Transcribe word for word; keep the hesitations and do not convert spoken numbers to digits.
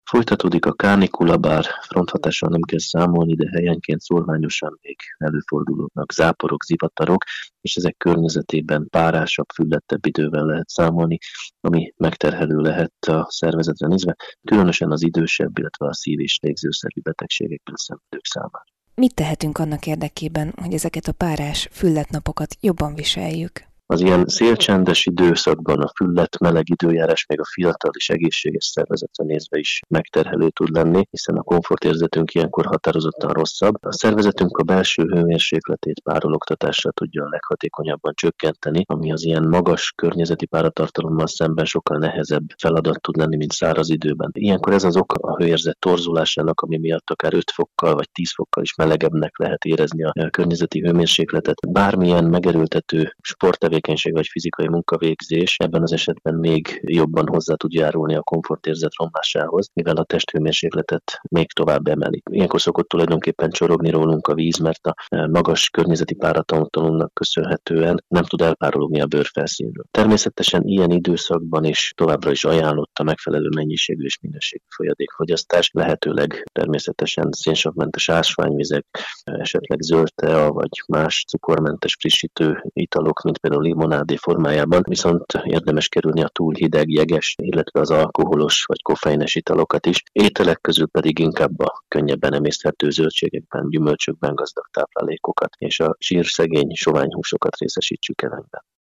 Folytatódik a kánikula, bár fronthatással nem kell számolni, de helyenként szórványosan még előfordulnak záporok, zivatarok, és ezek környezetében párásabb, füllettebb idővel lehet számolni, ami megterhelő lehet a szervezetre nézve, különösen az idősebb, illetve a szív- és légzőszervi betegségekben szenvedők számára. Mit tehetünk annak érdekében, hogy ezeket a párás, fülledt napokat jobban viseljük? Az ilyen szélcsendes időszakban a füllet, meleg időjárás még a fiatal és egészséges szervezetre nézve is megterhelő tud lenni, hiszen a komfortérzetünk ilyenkor határozottan rosszabb. A szervezetünk a belső hőmérsékletét párologtatással tudja a leghatékonyabban csökkenteni, ami az ilyen magas környezeti páratartalommal szemben sokkal nehezebb feladat tud lenni, mint száraz időben. Ilyenkor ez az oka a hőérzet torzulásának, ami miatt akár öt fokkal vagy tíz fokkal is melegebbnek lehet érezni a környezeti hőmérsékletet. Bármilyen megerőltető sporttevékenység vagy fizikai munkavégzés ebben az esetben még jobban hozzá tud járulni a komfortérzet romlásához, mivel a testhőmérsékletet még tovább emeli. Ilyenkor szokott tulajdonképpen csorogni rólunk a víz, mert a magas környezeti páratartalomnak köszönhetően nem tud elpárologni a bőrfelszínről. Természetesen ilyen időszakban is továbbra is ajánlott a megfelelő mennyiségű és minőségű folyadékfogyasztás, lehetőleg természetesen szénsavmentes ásványvizek, esetleg zöld tea vagy más cukormentes frissítő italok, mint például limonádé formájában, viszont érdemes kerülni a túl hideg, jeges, illetve az alkoholos vagy koffeines italokat is. Ételek közül pedig inkább a könnyebben emészthető zöldségekben, gyümölcsökben gazdag táplálékokat és a zsírszegény, sovány húsokat részesítsük előnyben.